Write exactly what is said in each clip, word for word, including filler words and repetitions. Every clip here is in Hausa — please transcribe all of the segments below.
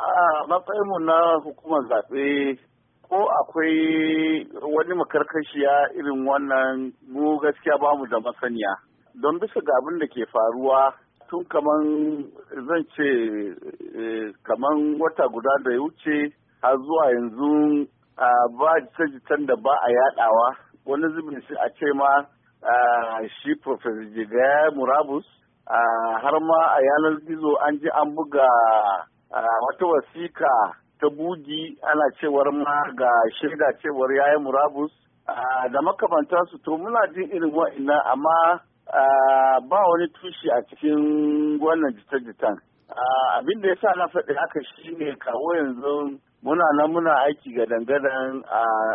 a matsayinmu na hukumar zaɓe ko akwai wani makarkashiya irin wannan mu gaskiya ba mu da masaniya. Don bisa ga abin da ke faruwa tun kaman zan ce kaman wata guda da ya wuce har zuwa yanzu ba jita-jitan da ba a yadawa wani zubin shi a ce ma shi Professor Jigaya Murabus har ma a yanar gizo an ji an buga wata wasika ta bugi ana cewar ma ga shaida cewar yayi murabus da makamantansu to muna jin irin wa'annan amma ba wani tushe a cikin wannan jita-jitan. Abin da ya sa na faɗi haka shine kawo yanzu muna nan muna aiki ga dangadan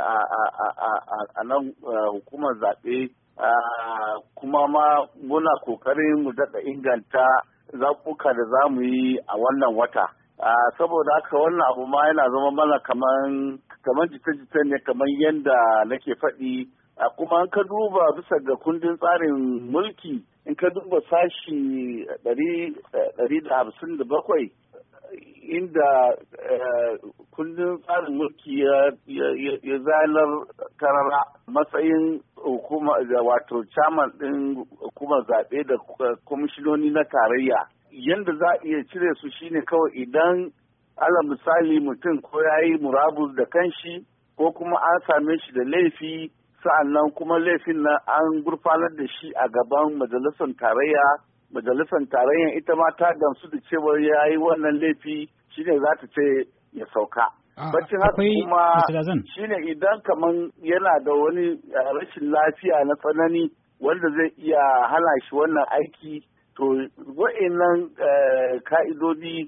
a nan hukumar zaɓe kuma ma muna ƙoƙarin mu daɗa inganta zaɓuka da za mu yi a wannan wata. Saboda haka wannan abu ma yana zama mana kaman kaman jita-jita ne kaman yadda nake faɗi. Kuma in ka duba bisa ga kundin tsarin mulki in ka duba sashi ɗari da hamsin da bakwai inda kundin tsarin mulki ya zanar karara matsayin hukuma da wato chairman ɗin hukumar zaɓe da kwamishinoni na tarayya yanda za a iya cire su shine kawai idan ala misali mutum ko ya yi murabus da kanshi ko kuma an same shi da laifi sa'annan kuma laifin nan an gurfanar da shi a gaban majalisar tarayya majalisar tarayyan ita ma ta gamsu da cewa ya yi wannan laifi shine za ta ce ya sauka. Bacin haka kuma shine idan kaman yana da wani rashin lafiya na tsanani wanda zai iya hana shi wannan aiki to wa'annan ka'idodi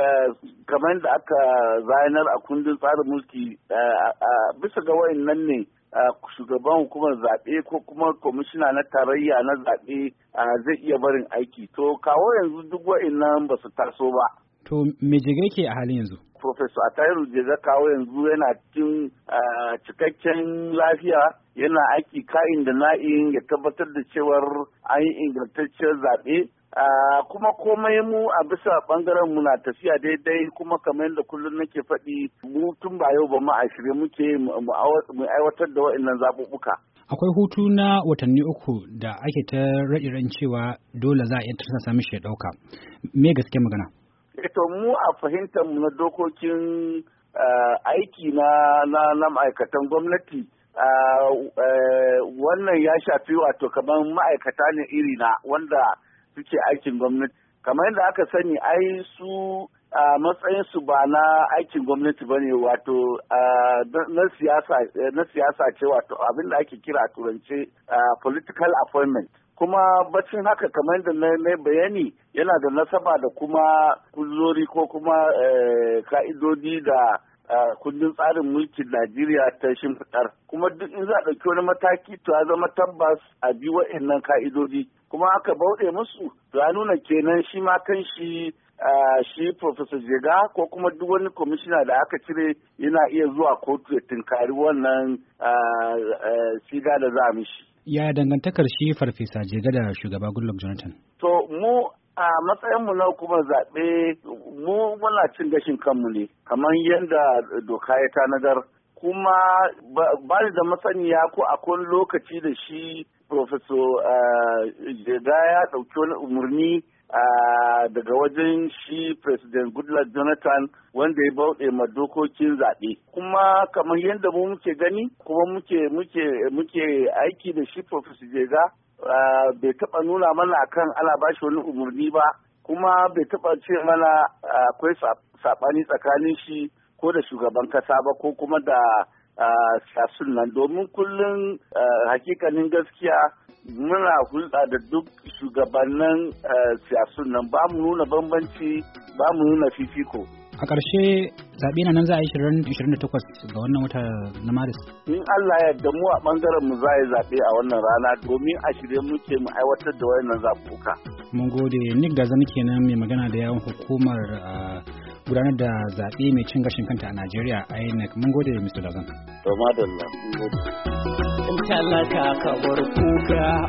kamar da aka zayanar a kundin tsarin mulki bisa ga wa'annan ne shugaban hukumar zaɓe ko kuma kwamishina na tarayya na zaɓe zai iya barin aiki to kawo yanzu duk wa'annan ba su taso ba. To me jiga yake a halin yanzu? Professor Atahiru Jega kawo yanzu yana cikin cikakken lafiya yana aiki ka'in da na'in ya tabbatar da cewar an yi ingantacciyar zaɓe. Uh, kuma komai mu a bisa bangaren mu na tafiya daidai kuma kamar yadda kullum nake faɗi mu tun ba yau ba mu a shirye muke mu aiwatar da wa'annan zaɓuɓɓuka. Akwai hutu na watanni uku da ake ta raɗiran cewa dole za a iya tursasa mishi ya ɗauka. Me gaske magana? Eto mu a fahimtar mu na dokokin uh, aiki na na, na ma'aikatan gwamnati uh, uh, wannan ya shafi wato kamar ma'aikata ne iri na wanda suke aikin gwamnati kamar yadda aka sani ai su a matsayin su ba na aikin gwamnati bane wato na siyasa na siyasa ce wato abin da ake kira a turance political appointment kuma bacin haka kamar yadda na bayani yana da nasaba da kuma kuzori ko kuma ka'idodi da kundin tsarin mulkin Najeriya ta shimfiɗar kuma duk in za a ɗauki wani mataki to ya zama tabbas a bi wa'annan ka'idodi kuma aka bauɗe musu to ya nuna kenan shi ma kan shi shi Professor Jega ko kuma duk wani kwamishina da aka cire yana iya zuwa kotu ya tinkari wannan siga da za a mishi. Yaya dangantakar shi Farfesa Jega da shugaba Goodluck Jonathan? To mu a matsayinmu na hukumar zaɓe mu muna cin gashin kanmu ne kamar yadda doka ya tanadar kuma ba da masaniya ko akwai lokaci da shi Professor Jega ya ɗauki wani umarni daga wajen shi President Goodluck Jonathan wanda ya bauɗe ma dokokin zaɓe. Kuma kamar yadda mu muke gani kuma muke muke muke aiki da shi Professor Jega bai taɓa nuna mana akan ana ba shi wani umarni ba kuma bai taɓa ce mana akwai saɓani tsakanin shi ko da shugaban kasa ba ko kuma da siyasun nan domin kullum hakikanin gaskiya muna hulɗa da duk shugabannin siyasun nan ba mu nuna bambanci ba mu nuna fifiko. A ƙarshe zaɓe na nan za a yi ishirin da takwas ga wannan wata na Maris. In Allah ya yarda mu a ɓangaren mu za a yi zaɓe a wannan rana domin a shirye muke mu aiwatar da wayannan zaɓuɓɓuka. Mun gode Nick Gazan kenan mai magana da yawon hukumar gudanar da zaɓe mai cin gashin kanta a Najeriya I N E C. Mun gode Mister Gazan. To madalla mun gode. Talaka ka bar kuka